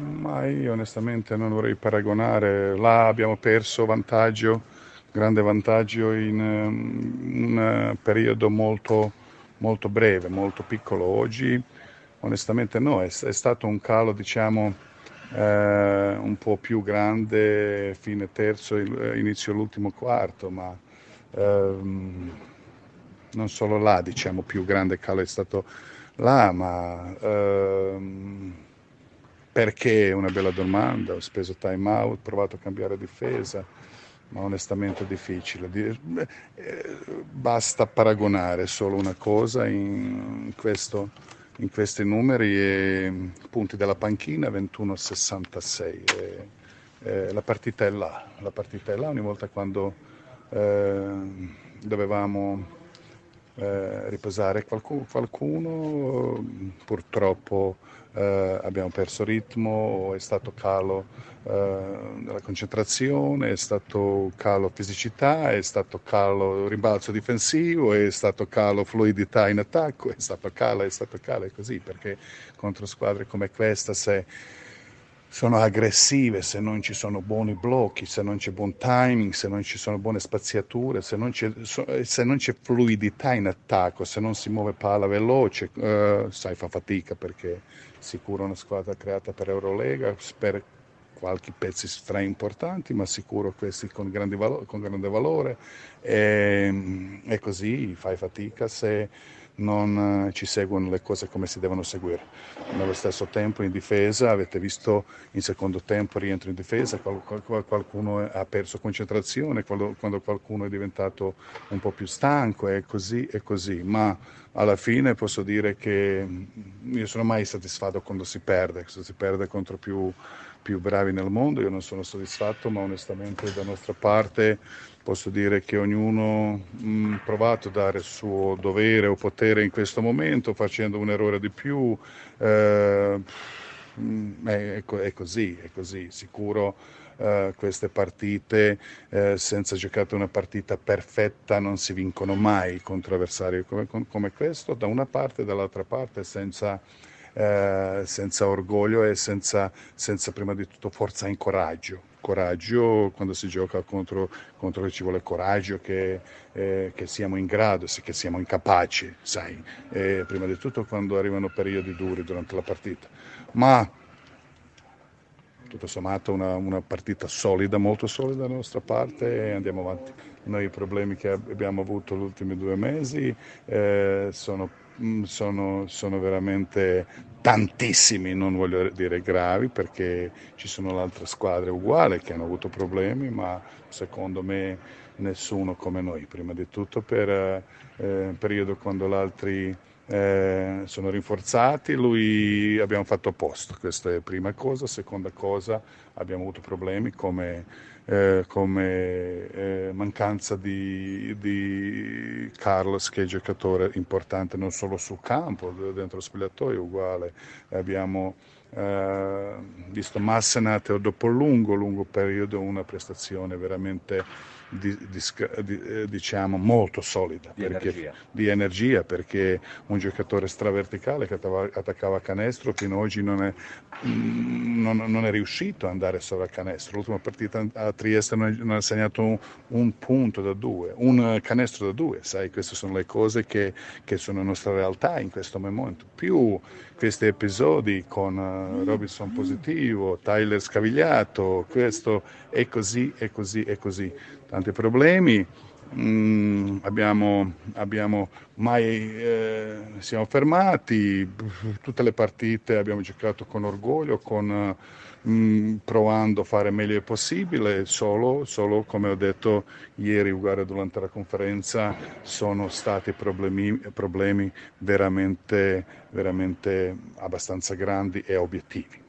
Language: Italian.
Ma io onestamente non vorrei paragonare. Là abbiamo perso vantaggio, grande vantaggio in un periodo molto, molto breve, molto piccolo. Oggi onestamente no, è stato un calo, diciamo, un po' più grande fine terzo, inizio l'ultimo quarto, ma ehm, non solo là, diciamo, più grande calo è stato là, ma perché è una bella domanda. Ho speso time out, ho provato a cambiare difesa, ma onestamente è difficile. Basta paragonare solo una cosa in questi numeri e punti della panchina 21-66. La partita è là, la partita è là ogni volta quando dovevamo riposare qualcuno, purtroppo abbiamo perso ritmo, è stato calo della concentrazione, è stato calo fisicità, è stato calo rimbalzo difensivo, è stato calo fluidità in attacco, è stato calo, è così, perché contro squadre come questa se sono aggressive, se non ci sono buoni blocchi, se non c'è buon timing, se non ci sono buone spaziature, se non c'è fluidità in attacco, se non si muove palla veloce, sai, fa fatica perché sicuro una squadra creata per Eurolega, per qualche pezzi stra importanti, ma sicuro questi con grande valore. E così fai fatica se non ci seguono le cose come si devono seguire. Nello stesso tempo in difesa, avete visto in secondo tempo rientro in difesa, qualcuno ha perso concentrazione, quando qualcuno è diventato un po' più stanco, è così, ma alla fine posso dire che io sono mai soddisfatto quando si perde contro più bravi nel mondo, io non sono soddisfatto, ma onestamente da nostra parte posso dire che ognuno ha provato a dare il suo dovere o potere in questo momento, facendo un errore di più. eh, è così, sicuro queste partite senza giocare una partita perfetta non si vincono mai contro avversari come questo, da una parte e dall'altra parte senza orgoglio e senza prima di tutto forza e coraggio. Coraggio quando si gioca contro che ci vuole coraggio, che siamo in grado, che siamo incapaci, sai, prima di tutto quando arrivano periodi duri durante la partita. Ma tutto sommato una partita solida, molto solida dalla nostra parte e andiamo avanti. Noi i problemi che abbiamo avuto gli ultimi 2 mesi sono veramente tantissimi, non voglio dire gravi perché ci sono altre squadre uguali che hanno avuto problemi, ma secondo me nessuno come noi, prima di tutto per il periodo quando gli altri sono rinforzati, lui abbiamo fatto a posto, questa è la prima cosa. Seconda cosa, abbiamo avuto problemi come mancanza di Carlos che è giocatore importante non solo sul campo, dentro lo spogliatoio uguale. Abbiamo visto Massenat dopo un lungo periodo una prestazione veramente diciamo molto solida di energia. di energia perché un giocatore straverticale che attaccava a canestro fino ad oggi non è riuscito ad andare solo a canestro. L'ultima partita a Trieste non ha segnato un punto da due, un canestro da due, sai, queste sono le cose che sono la nostra realtà in questo momento. Più questi episodi con Robinson positivo, Tyler scavigliato, questo è così, è così, è così. Tanti problemi. Abbiamo mai siamo fermati, tutte le partite abbiamo giocato con orgoglio, provando a fare meglio possibile, solo come ho detto ieri uguale durante la conferenza, sono stati problemi veramente abbastanza grandi e obiettivi.